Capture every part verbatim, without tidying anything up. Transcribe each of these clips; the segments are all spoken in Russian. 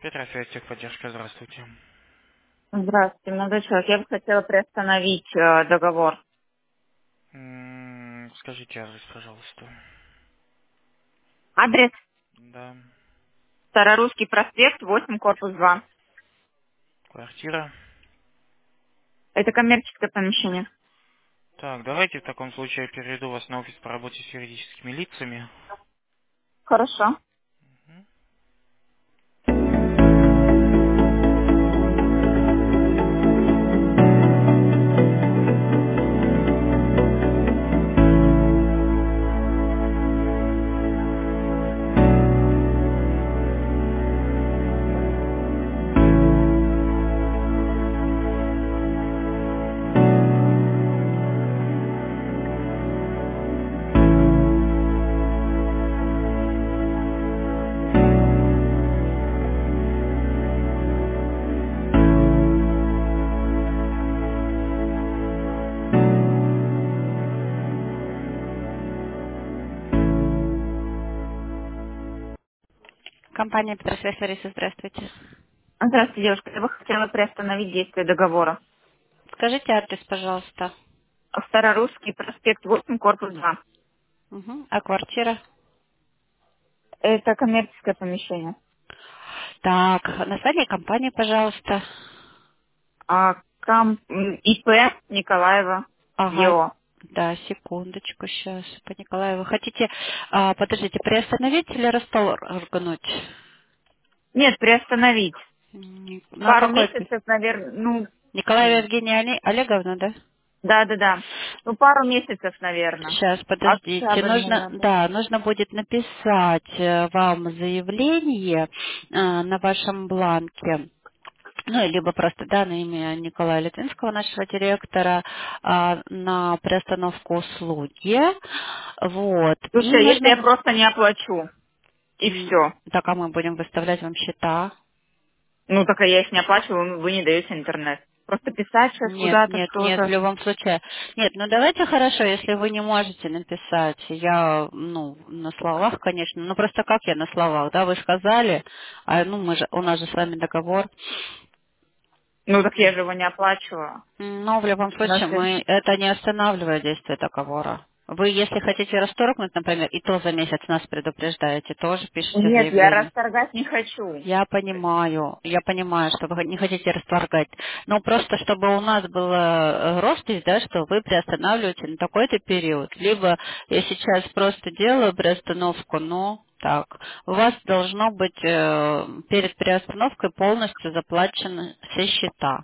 Петрофея, техподдержка, здравствуйте. Здравствуйте, молодой человек. Я бы хотела приостановить э, договор. М, Скажите адрес, пожалуйста. Адрес Да. Старорусский проспект, восемь, корпус два. Квартира. Это коммерческое помещение. Так, давайте в таком случае я переведу вас на офис по работе с юридическими лицами. Хорошо. Мгм. Компания Петросвязь Лариса, здравствуйте. Здравствуйте, девушка. Я бы хотела приостановить действие договора. Скажите адрес, пожалуйста. Старорусский проспект, восемь, корпус два. Мгм. А квартира? Это коммерческое помещение. Так, название компании, пожалуйста. А, кам... м, ИП Николаева Ага, ЕО. да, секундочку, сейчас, по Николаю. Вы хотите, а, подождите, приостановить или расторгнуть? Нет, приостановить. М, На Пару какой? пи- месяцев, наверное, ну, Николаева м, Евгения Оле- Олеговна, да? да-да-да. Ну, пару месяцев, наверное. Сейчас, подождите. Октябрь, Нужно, ноябрь. да, нужно будет написать э, вам заявление э, на вашем бланке. Ну, либо просто, да, на имя Николая Литвинского, нашего директора, а, на приостановку услуги. Вот. И Слушай, а если нужно... я просто не оплачу, и м, все. Так, а мы будем выставлять вам счета. Ну, так и я их не оплачиваю, вы не даете интернет. Просто писать сейчас Нет, куда-то нет, нет, в что-то. любом случае. Нет, ну давайте хорошо, если вы не можете написать. Я, ну, на словах, конечно, ну просто как я на словах, да, вы сказали, а ну мы же, у нас же с вами договор. Ну, так я же его не оплачиваю. Но в любом У нас случае же- мы, это не останавливает действие договора. Вы, если хотите расторгнуть, например, и то за месяц нас предупреждаете, тоже пишите Нет, я заявление. расторгать не хочу. Я понимаю, я понимаю, что вы не хотите расторгать, но просто чтобы у нас было роспись, да, что вы приостанавливаете на такой-то период, либо я сейчас просто делаю приостановку, но так, у вас должно быть э, перед приостановкой полностью заплачены все счета.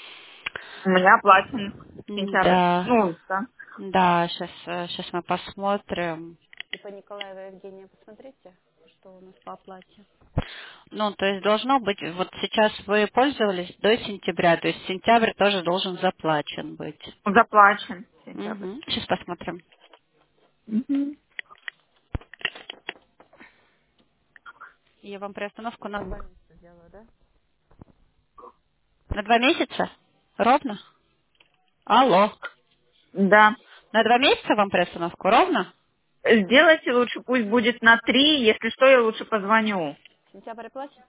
У меня оплачен сентябрь. Да, Ну, да. да, сейчас, сейчас мы посмотрим. И по Николаевой Евгения, посмотрите, что у нас по оплате. Ну, то есть должно быть, вот сейчас вы пользовались до сентября, то есть сентябрь тоже должен заплачен быть. Заплачен сентябрь. Угу. Сейчас посмотрим. Мгм. Я вам приостановку на два месяца сделаю, да? На два месяца? Ровно? Алло. Да. На два месяца вам приостановку? Ровно? Сделайте лучше, пусть будет на три, если что, я лучше позвоню. Сентябрь оплачен?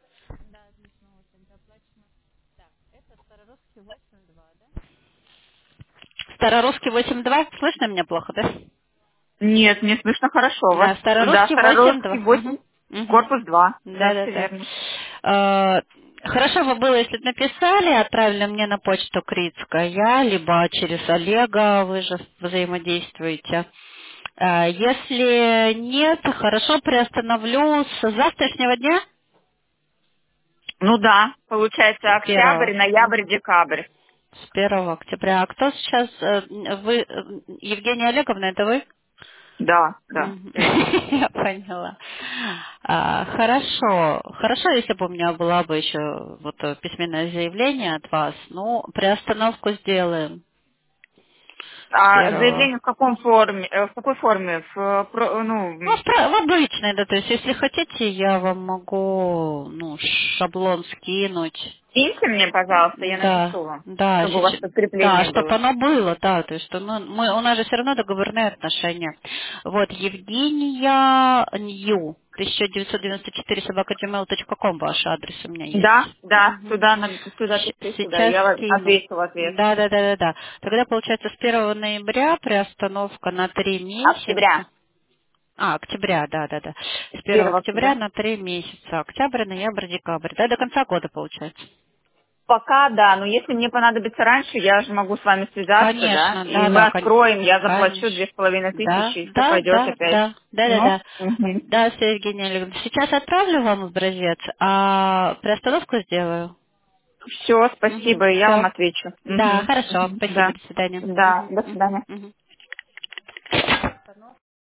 Старорусский восемь два. Слышно меня плохо, да? Нет, мне слышно хорошо. У вас, Да, да, Старорусский восемь Старорусский два. восемь, Угу. Угу. корпус два. Да, Да, да, все да. верно. Э, Хорошо бы было, если бы написали, отправили мне на почту Крицкая, либо через Олега, вы же взаимодействуете. Э, Если нет, хорошо, приостановлю с завтрашнего дня, Ну да, получается с октябрь, первого. ноябрь, Мгм. декабрь. С первого октября. А кто сейчас, э, вы, э, Евгения Олеговна, это вы? Да, да, Мгм. все верно. Я поняла. А, хорошо. Хорошо, если бы у меня была бы еще вот э, письменное заявление от вас. Ну, приостановку сделаем с А первого. заявление в каком форме, э, в какой форме? В, э, про- ну, Ну, м, в про- в обычной, да, то есть если хотите, я вам могу, ну, шаблон скинуть. скиньте мне, пожалуйста, я Да, напишу вам, да, чтобы у вас сейчас, да, подкрепление чтобы было. оно было, да, то есть что мы, мы- у нас же все равно договорные отношения. Вот, Евгения Нью. тысяча девятьсот девяносто четыре собака джимейл точка ком ваш адрес у меня есть. Да, да, Мгм. туда, на- туда Щ- пишите, да, Сейчас я вам скину. ответил в ответ. Да, да, да, да, да. Тогда получается с первого ноября приостановка на три месяца. Октября. А, октября, да, да, да. С С первого первого октября октября. на три месяца. Октябрь, ноябрь, декабрь. Да, до конца года получается. Пока да, но если мне понадобится раньше, я же могу с вами связаться, да, Конечно, и да, мы да, кон- откроем, я заплачу конечно. две с половиной Да, тысячи, и все да, пойдет да, опять. да, да, да, Ну, да. Да, все, Евгения Олеговна. Сейчас отправлю вам образец, а приостановку сделаю. все, спасибо, я вам Все. отвечу. Да, Мгм, хорошо. мгм, Спасибо. да, До свидания. да, Мгм, до мгм, свидания. мгм.